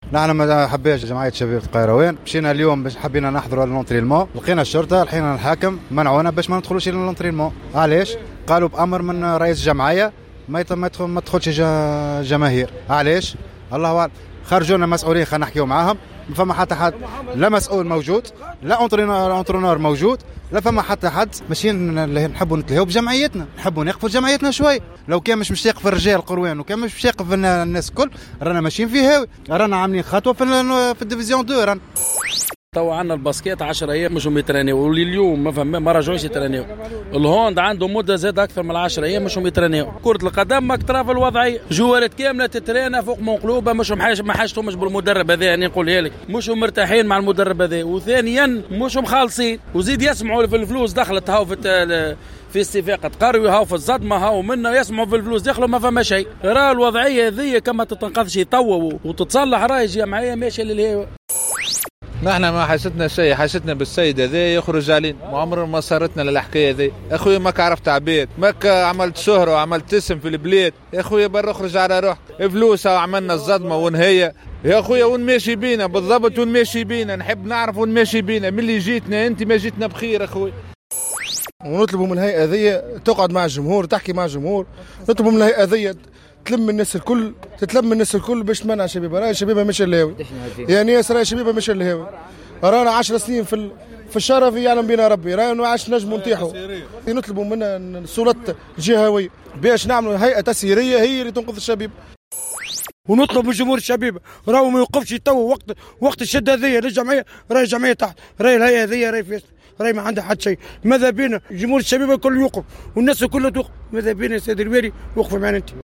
نحن ما حبيش جمعية شباب القيروان، مشينا اليوم باش حبينا نحضروا لونترينمون، لقينا الشرطة لقينا الحاكم منعونا باش ما ندخلوش للونترينمون. علاش؟ قالوا بأمر من رئيس الجمعية ما تدخلش جماهير. علاش؟ الله أعلم. خرجونا مسؤولين خلينا نحكيو معاهم، ما فما حتى حد، لا مسؤول موجود، لا انترونور موجود، لا فما حتى حد. ماشيين نحبوا نتلهوا بجمعيتنا، نحبوا نقفوا جمعيتنا شوي. لو كان مش يقف الرجال القروان وكان مش يقف الناس الكل، رانا ماشيين في هاوي، رانا عاملين خطوه في الديفيزيون 2 رانا. تو عندنا الباسكيت 10 ايام مش يترانيو، واليوم ما رجعوش يترانيو. الهوند عنده مده زاد اكثر من 10 ايام مش يترانيو. كره القدم ماك في الوضعيه، جوارات كامله تترانى فوق منقلوبه، مش ما حاجتهمش بالمدرب هذا. يعني نقولها لك مش مرتاحين مع المدرب هذا، وثانيا مش مخالصين، وزيد يسمعوا في الفلوس دخلت هاو في استفاقة قروي، هاو في الصدمة، هاو منا يسمعوا في الفلوس دخلوا ما فما شيء. راه الوضعيه هذه كما تتنقذش يطووا وتتصلح، راهي جمعيه ماشيه للهوا. نحن ما حسيتنا شيء، حسيتنا بالسيد هذا يخرج علينا، ما عمرنا ما صارتنا للحكايه هذه. اخويا ماك عرفت عبيد، ماك عملت شهره وعملت اسم في البلاد، يا اخويا برا اخرج على روحك. فلوسها وعملنا الصدمه ونهيه يا اخويا، وين ماشي بينا بالضبط، وين ماشي بينا نحب نعرف وين ماشي بينا. من اللي جيتنا انت ما جيتنا بخير اخويا. ونطلبوا من الهيئه هذه تقعد مع الجمهور، تحكي مع الجمهور. نطلبوا من الهيئه هذه تلم الناس الكل، تتلم الناس الكل باش تمنع شبيبه. راهي شبيبه مش الهاوي، يعني ياسر راهي شبيبه مش الهاوي. رانا 10 سنين في الشرف يعلم بنا ربي، رانا عاش نجموا نطيحوا. نطلبوا من السلطات الجهويه باش نعملوا هيئه تسييريه هي اللي تنقذ الشبيبه. ونطلب من جمهور الشبيبه راهو ما يوقفش تو وقت الشده هذيا للجمعيه. راهي الجمعيه تحت، راهي الهيئه هذيا راهي فيصل، راهي ما عندها حد شيء. ماذا بينا جمهور الشبيبه الكل يوقف والناس كلها توقف، ماذا بينا سيدي الوالي وقف معنا انت.